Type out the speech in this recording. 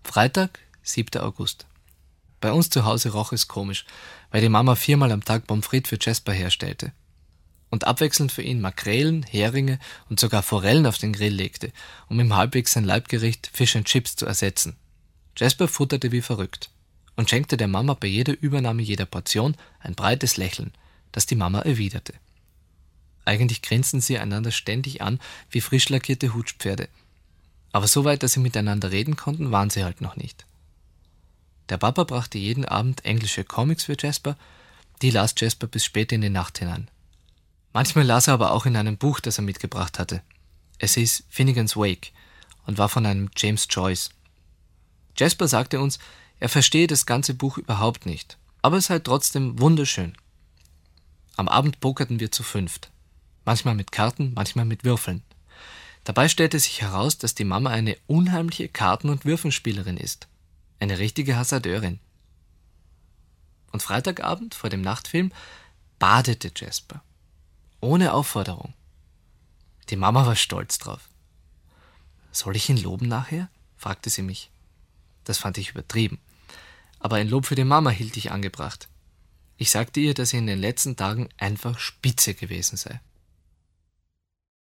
Freitag, 7. August. Bei uns zu Hause roch es komisch, weil die Mama 4-mal am Tag Pommes frites für Jasper herstellte und abwechselnd für ihn Makrelen, Heringe und sogar Forellen auf den Grill legte, um ihm halbwegs sein Leibgericht Fish and Chips zu ersetzen. Jasper futterte wie verrückt und schenkte der Mama bei jeder Übernahme jeder Portion ein breites Lächeln, das die Mama erwiderte. Eigentlich grinsten sie einander ständig an wie frisch lackierte Hutspferde. Aber so weit, dass sie miteinander reden konnten, waren sie halt noch nicht. Der Papa brachte jeden Abend englische Comics für Jasper, die las Jasper bis spät in die Nacht hinein. Manchmal las er aber auch in einem Buch, das er mitgebracht hatte. Es hieß Finnegan's Wake und war von einem James Joyce. Jasper sagte uns, er verstehe das ganze Buch überhaupt nicht, aber es sei trotzdem wunderschön. Am Abend pokerten wir zu 5. Manchmal mit Karten, manchmal mit Würfeln. Dabei stellte sich heraus, dass die Mama eine unheimliche Karten- und Würfelspielerin ist. Eine richtige Hasardeurin. Und Freitagabend vor dem Nachtfilm badete Jasper. Ohne Aufforderung. Die Mama war stolz drauf. »Soll ich ihn loben nachher?« fragte sie mich. Das fand ich übertrieben. Aber ein Lob für die Mama hielt ich angebracht. Ich sagte ihr, dass sie in den letzten Tagen einfach spitze gewesen sei.